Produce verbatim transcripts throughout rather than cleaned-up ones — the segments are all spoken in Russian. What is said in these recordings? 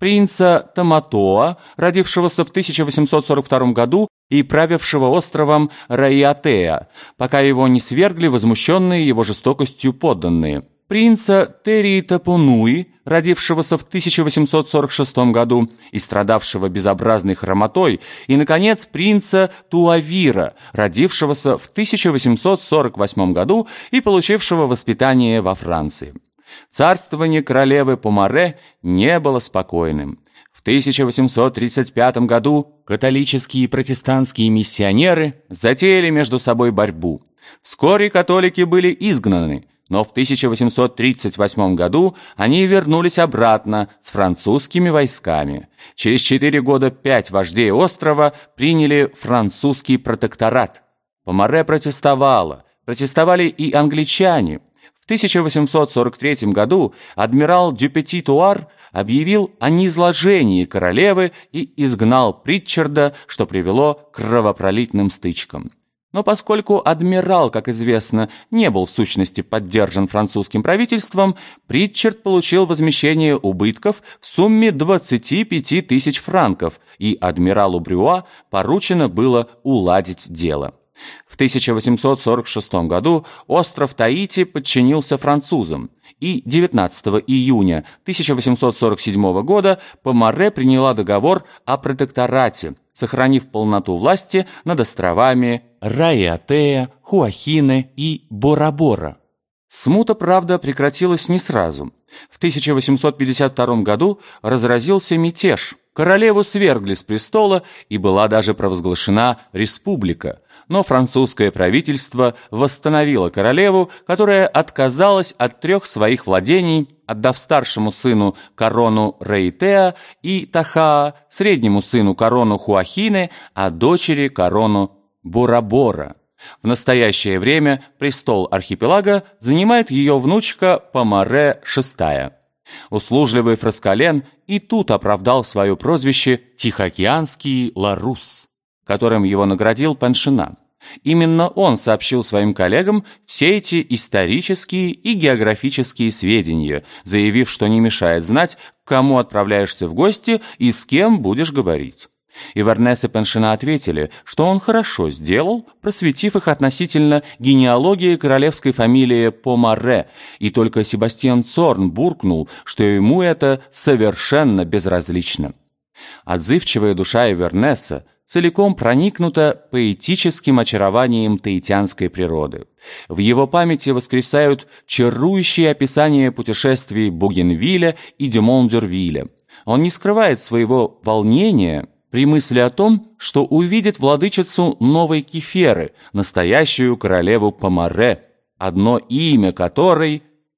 принца Таматоа, родившегося в тысяча восемьсот сорок втором году и правившего островом Райатеа, пока его не свергли возмущенные его жестокостью подданные, принца Терри-Тапунуи, родившегося в тысяча восемьсот сорок шестом году и страдавшего безобразной хромотой, и, наконец, принца Туавира, родившегося в тысяча восемьсот сорок восьмом году и получившего воспитание во Франции. Царствование королевы Помаре не было спокойным. В тысяча восемьсот тридцать пятом году католические и протестантские миссионеры затеяли между собой борьбу. Вскоре католики были изгнаны, но в тысяча восемьсот тридцать восьмом году они вернулись обратно с французскими войсками. Через четыре года пять вождей острова приняли французский протекторат. Помаре протестовала, протестовали и англичане. В тысяча восемьсот сорок третьем году адмирал Дюпети-Туар объявил о низложении королевы и изгнал Притчарда, что привело к кровопролитным стычкам. Но поскольку адмирал, как известно, не был в сущности поддержан французским правительством, Притчард получил возмещение убытков в сумме двадцати пяти тысяч франков, и адмиралу Брюа поручено было уладить дело. В тысяча восемьсот сорок шестом году остров Таити подчинился французам, и девятнадцатого июня тысяча восемьсот сорок седьмого года Помаре приняла договор о протекторате, сохранив полноту власти над островами Райатеа, Хуахине и Бора-Бора. Смута, правда, прекратилась не сразу. В тысяча восемьсот пятьдесят втором году разразился мятеж. Королеву свергли с престола, и была даже провозглашена республика. Но французское правительство восстановило королеву, которая отказалась от трех своих владений, отдав старшему сыну корону Райатеа и Тахаа, среднему сыну корону Хуахине, а дочери корону Бора-Бора. В настоящее время престол архипелага занимает ее внучка Помаре шестая. Услужливый Фраскален и тут оправдал свое прозвище «Тихоокеанский Ларус», которым его наградил Паншина. Именно он сообщил своим коллегам все эти исторические и географические сведения, заявив, что не мешает знать, к кому отправляешься в гости и с кем будешь говорить. Ивернес и Паншина ответили, что он хорошо сделал, просветив их относительно генеалогии королевской фамилии Помаре, и только Себастьян Цорн буркнул, что ему это совершенно безразлично. Отзывчивая душа Ивернеса целиком проникнута поэтическим очарованием таитянской природы. В его памяти воскресают чарующие описания путешествий Бугенвиля и Дюмон-Дюрвиля. Он не скрывает своего волнения при мысли о том, что увидит владычицу Новой Кеферы, настоящую королеву Помаре, одно имя которой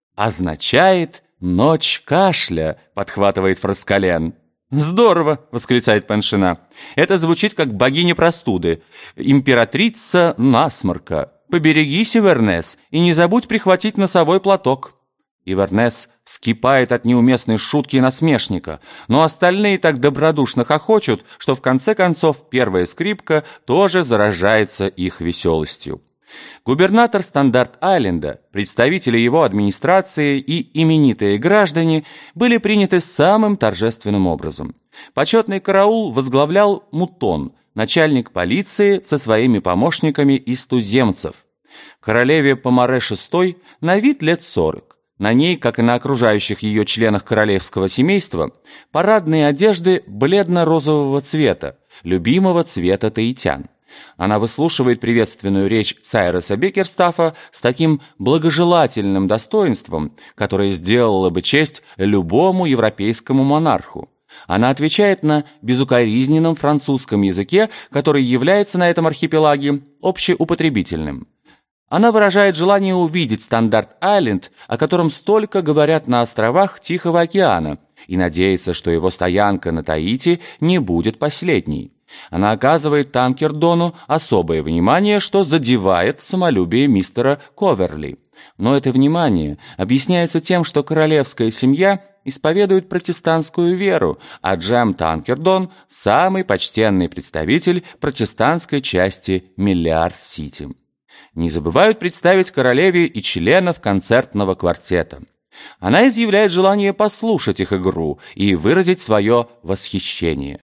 означает «ночь кашля», подхватывает Фраскален. «Здорово!» — восклицает Паншина. «Это звучит как богиня простуды, императрица насморка. Поберегись, Ивернес, и не забудь прихватить носовой платок». Ивернес вскипает от неуместной шутки насмешника, но остальные так добродушно хохочут, что в конце концов первая скрипка тоже заражается их веселостью. Губернатор Стандарт-Айленда, представители его администрации и именитые граждане были приняты самым торжественным образом. Почетный караул возглавлял Мутон, начальник полиции со своими помощниками из туземцев. Королеве Помаре шестой на вид лет сорок. На ней, как и на окружающих ее членах королевского семейства, парадные одежды бледно-розового цвета, любимого цвета таитян. Она выслушивает приветственную речь Сайреса Беккерстаффа с таким благожелательным достоинством, которое сделало бы честь любому европейскому монарху. Она отвечает на безукоризненном французском языке, который является на этом архипелаге общеупотребительным. Она выражает желание увидеть Стандарт-Айленд, о котором столько говорят на островах Тихого океана, и надеется, что его стоянка на Таити не будет последней. Она оказывает Танкердону особое внимание, что задевает самолюбие мистера Коверли. Но это внимание объясняется тем, что королевская семья исповедует протестантскую веру, а Джем Танкердон – самый почтенный представитель протестантской части Миллиард-Сити. Не забывают представить королеве и членов концертного квартета. Она изъявляет желание послушать их игру и выразить свое восхищение.